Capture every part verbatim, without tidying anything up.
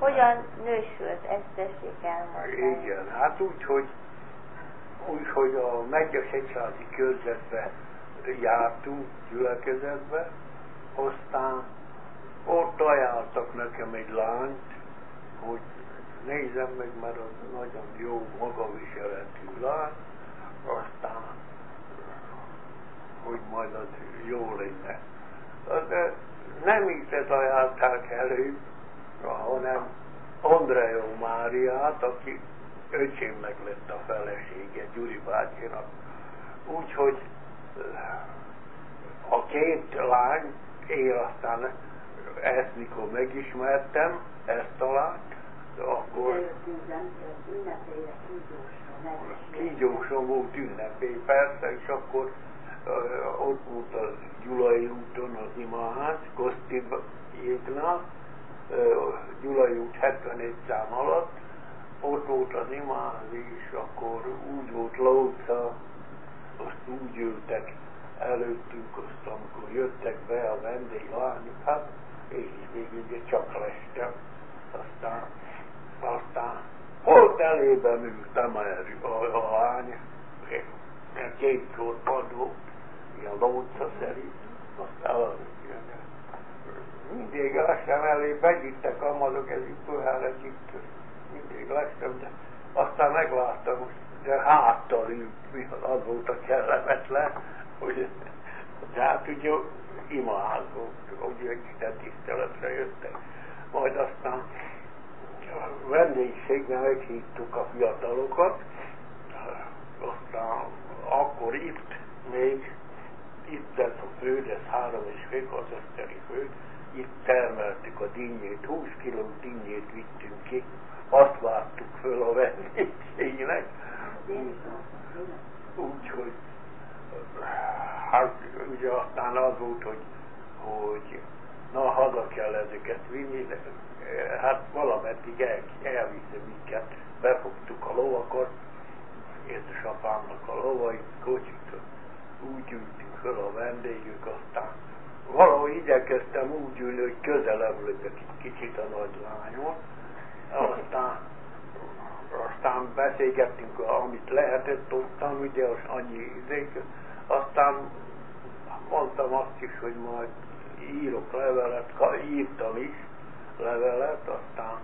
Hogyan nősült, ezt tessék elmondani? Igen, hát úgy, hogy, úgy, hogy a Megyesegyházi körzetbe jártunk, gyülekezetbe, aztán ott ajánlottak nekem egy lányt, hogy nézzem meg, mert az nagyon jó magaviseletű lány, aztán, hogy majd az jó lenne. De nem így ajánlták elő, hanem Andrea Máriát, aki öcsémnek lett a felesége, Gyuri bácsinak. Úgyhogy a két lány, én aztán ezt mikor megismertem, ezt a lányt, akkor kígyóson volt ünnepély, persze, és akkor uh, ott volt a Gyulai úton az imaház, Kosztibéknál, uh, Gyulai út hetvenegy szám alatt, ott volt az imaház, és akkor úgy volt lóca, azt úgy ültek előttünk, azt amikor jöttek be a vendéglányok, hát én is még ugye csak lestem, aztán, aztán volt elében ültem a, a, a lány, két sorpad volt, ilyen lóca szerint, aztán mindig lestem elé, begyittek a mazok, ez itt olyan együtt, mindig lestem, de aztán megláttam, de háttal ült, az volt a kellemetlen, hogy hát ugye imádó, hogy Isten tiszteletre jöttek. Majd aztán a vendégségben meghívtuk a fiatalokat, aztán akkor itt még, itt lett a föld, ez három és fél kazeszteri föld, itt termeltük a dinnyét, húsz kiló dinnyét vittünk ki, azt vártuk föl a vendégségnek. Úgyhogy hát ugye aztán az volt, hogy, hogy na haza kell ezeket vinni, de hát valameddig el, elviszem minket, befogtuk a lovakat, édesapámnak a lovait, kocsit, úgy ültünk föl a vendégük, aztán valahogy igyekeztem úgy ülni, hogy közelebb legyek kicsit a nagy lányon, aztán aztán beszélgettünk, amit lehetett ottan, ugye az annyi idék, aztán mondtam azt is, hogy majd írok levelet, írtam is levelet, aztán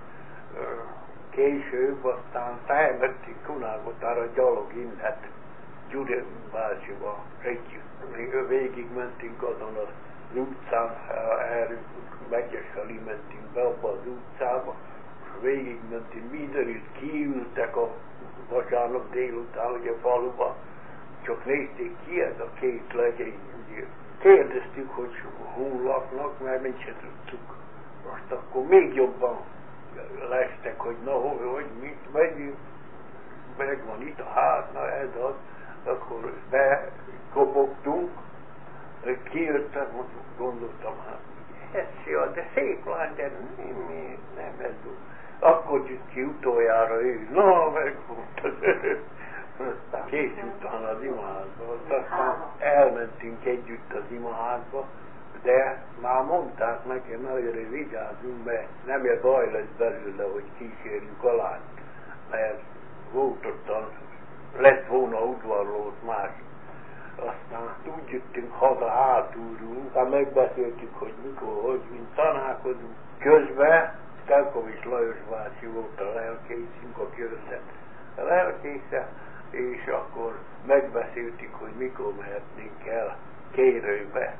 később, aztán elmentünk Kunágotára gyalog innen, Gyuri bácsival együtt, végig mentünk azon az utcán, erről Megyes felé mentünk be abba az utcába, végig mentünk, mindenütt kiültek a vasárnap délután, ugye faluba, csak nézték ki ez a két legény, ugye. Kérdeztük, hogy hol laknak, mert mi se tudtuk. Most akkor még jobban lestek, hogy na, hogy, hogy mit megyünk, megvan itt a ház, na ez az, akkor bekopogtunk, kijöttek, gondoltam, hát ez jó, de szép lány, de nem, nem ez jó. Akkor jött ki utoljára ő, na, megfogta az örök. Aztán kész után az imaházba, aztán elmentünk együtt az imaházba, de már mondták nekem, nagyon vigyázzunk, mert nem egy baj lesz belőle, hogy kísérjük a lányt, mert volt ottan, lett volna udvarlót más. Aztán úgy jöttünk haza hátulról, aztán megbeszéltük, hogy mikor, hogy mint tanálkozunk. Közben Stelkovics Lajos bácsi volt a lelkészünk, a körzet a lelkésze, és akkor megbeszéltük, hogy mikor mehetnénk el Kérőbe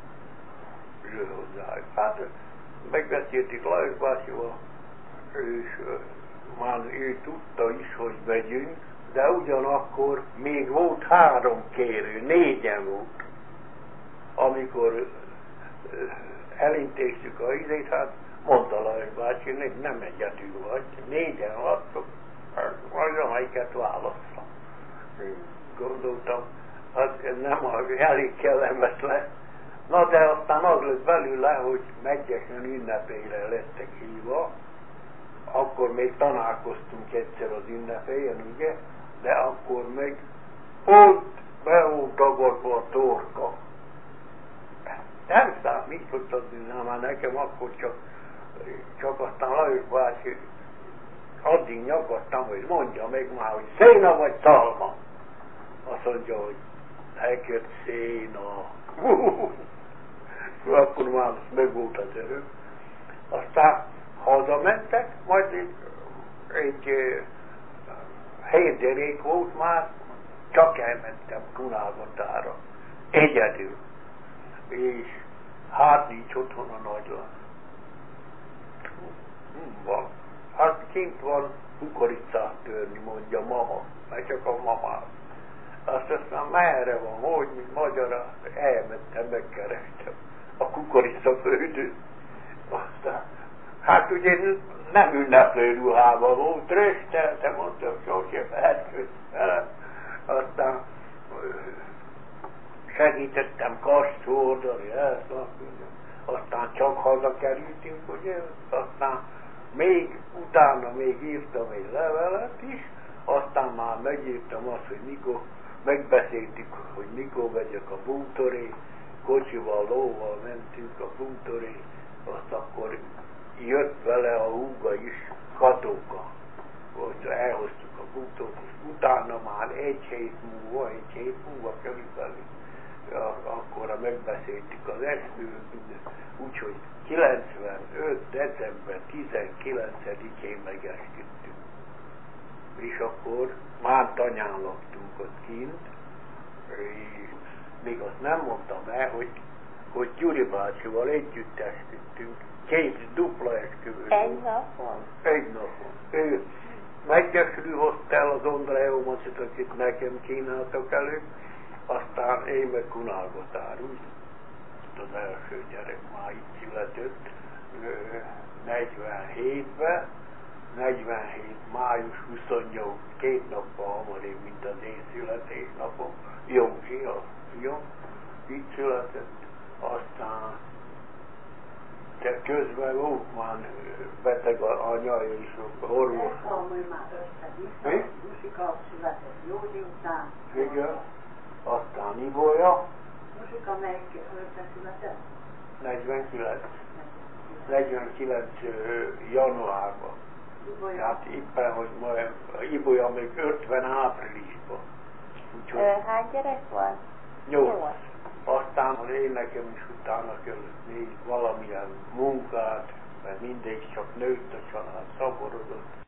ő hozzájuk. Hát megbeszéltük Lajos bácsival, és már ő tudta is, hogy megyünk, de ugyanakkor még volt három kérő, négyen volt. Amikor elintéztük a izét, hát mondta Lajos bácsi, hogy nem egyedül vagy, négyen vagytok, majd amelyiket választom. Gondoltam, hát ez nem elég kellemetlen. Na de aztán az lett belőle, hogy Megyesen ünnepére lettek hívva, akkor még találkoztunk egyszer az ünnepélyen, ugye, de akkor még ott be volt dagadva a torka. Nem számít, hogy az már nekem akkor csak csak aztán Lajos bácsi addig nyaggattam, hogy mondja meg már, hogy széna vagy szalma. Azt mondja, hogy neked széna. Akkor már meg volt az erő. Aztán hazamentek, majd egy, egy hét derék volt már, csak elmentem Kunálgatára. Egyedül. És hát nincs otthon a nagylan. Van. Hát kint van kukoricát törni, mondja mama, mert csak a mama. Azt aztán merre van, hogy, mint magyarra, elmentem, megkerestem a kukoricaföldőt. Aztán, hát ugye nem ünneplő ruhában volt, rösteltem, mondtam, sosem elköt velem. Aztán segítettem kaszt hordani, ezt, aztán csak hazakerültünk, ugye, aztán még utána még írtam egy levelet is, aztán már megírtam azt, hogy mikor megbeszéltük, hogy mikor megyek a bútoré, kocsival, lóval mentünk a bútoré, azt akkor jött vele a húga is, Katóka, hogy elhoztuk a bútort, és utána már egy hét múlva, egy hét múlva körülbelül, akkor megbeszéltük az esküvőt, úgyhogy kilencvenöt. december tizenkilencedikén megesküdtünk. És akkor már tanyán laktunk ott kint, és még azt nem mondtam el, hogy, hogy Gyuri bácsival együtt esküdtünk, két dupla esküvő. Egy napon? Egy napon. Ő meggyösörű hozta el az Ondrájomacot, akit nekem kínáltak elő, aztán én meg Kunálgatár, úgy, az első gyerek már itt született, negyvenhétben, negyvenhét. május huszonnyolc, két nappal hamarabb, mint az én születésnapom, Józsi, a fiam, itt született, aztán de közben volt már beteg a anyja és orvos. Ez a hogy már össze-vissza, Musika született Józsi után. Igen, aztán Ibolya. Musika melyik örökre született? negyvenkilenc. negyvenkilenc januárban. Ibolya. Hát éppen, hogy majd Ibolya még ötven áprilisban. Úgyhogy Hány gyerek van? nyolc. Aztán én nekem is utána kellett még valamilyen munkát, mert mindegy csak nőtt a család, szaporodott.